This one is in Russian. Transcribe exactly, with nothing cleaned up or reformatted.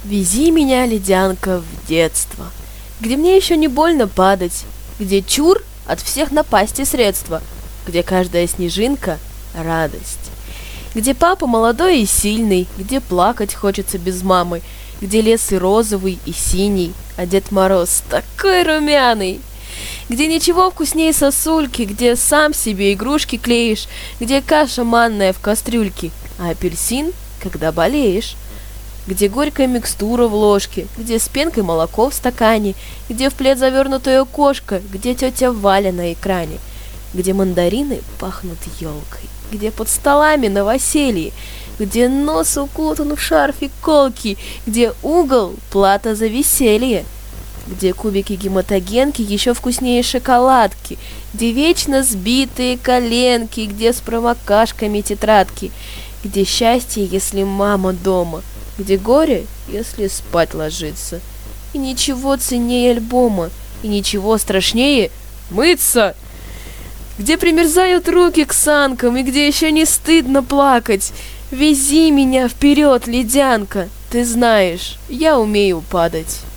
Вези меня, ледянка, в детство, где мне еще не больно падать, где чур от всех напасти средства, где каждая снежинка — радость, где папа молодой и сильный, где плакать хочется без мамы, где лес и розовый, и синий, а Дед Мороз такой румяный, где ничего вкуснее сосульки, где сам себе игрушки клеишь, где каша манная в кастрюльке, а апельсин, когда болеешь, где горькая микстура в ложке, где с пенкой молоко в стакане, где в плед завернутая кошка, где тетя Валя на экране, где мандарины пахнут елкой, где под столами новоселье, где нос укутан в шарфик колки, где угол — плата за веселье, где кубики гематогенки еще вкуснее шоколадки, где вечно сбитые коленки, где с промокашками тетрадки, где счастье, если мама дома, где горе, если спать ложиться, и ничего ценнее альбома, и ничего страшнее мыться, где примерзают руки к санкам, и где еще не стыдно плакать. Вези меня вперед, ледянка, ты знаешь, я умею падать.